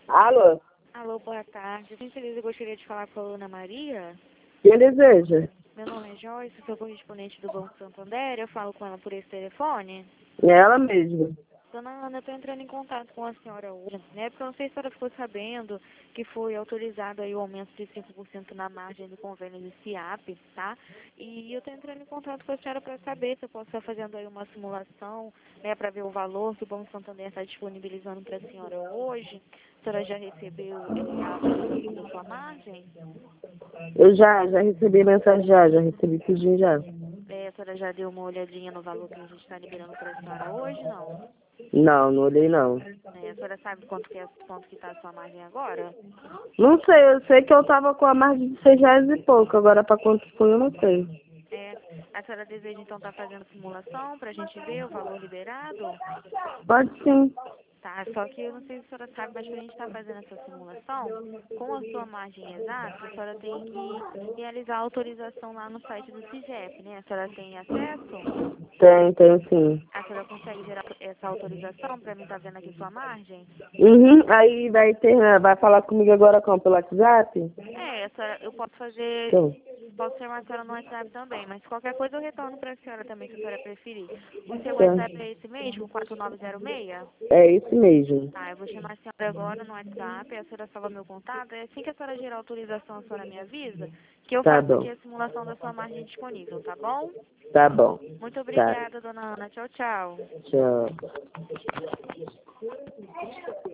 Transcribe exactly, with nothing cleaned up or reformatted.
Alô? Alô, boa tarde. Gentileza, eu gostaria de falar com a Ana Maria. Quem deseja? Meu nome é Joyce, sou correspondente do Banco Santander. Eu falo com ela por esse telefone. É ela mesma. Dona Ana, eu estou entrando em contato com a senhora hoje, né? Porque eu não sei se a senhora ficou sabendo que foi autorizado aí o aumento de cinco por cento na margem do convênio do SIAP, tá? E eu estou entrando em contato com a senhora para saber se eu posso estar fazendo aí uma simulação, né? Para ver o valor que o Banco Santander está disponibilizando para a senhora hoje. A senhora já recebeu é, a atualização da sua margem? Eu já, já recebi mensagem já, já recebi tudinho já. É, a senhora já deu uma olhadinha no valor que a gente está liberando para a senhora hoje, não? Não, não olhei não. É, a senhora sabe quanto que é, quanto que está a sua margem agora? Não sei, eu sei que eu tava com a margem de seis reais e pouco, agora pra quanto foi eu não sei. É, a senhora deseja então estar fazendo simulação para a gente ver o valor liberado? Pode sim. Tá, só que eu não sei se a senhora sabe, mas para a gente estar fazendo essa simulação, com a sua margem exata, a senhora tem que realizar a autorização lá no site do CIGEP, né? A senhora tem acesso? Tem, tem sim. A senhora consegue gerar essa autorização para mim estar vendo aqui sua margem? Uhum, aí vai ter, né, vai falar comigo agora como, pelo WhatsApp? É, essa, eu posso fazer, Então, posso chamar a senhora no WhatsApp também, mas qualquer coisa eu retorno para a senhora também, se a senhora preferir. O seu tá. WhatsApp é esse mesmo, quatro nove zero seis? É isso mesmo. Tá, eu vou chamar a senhora agora no WhatsApp, a senhora salva meu contato, e assim que a senhora gerar autorização, a senhora me avisa, que eu Tá faço aqui bom, a simulação da sua margem disponível, tá bom? tá bom. Muito Tá, obrigada, dona Ana. Tchau, tchau. tchau.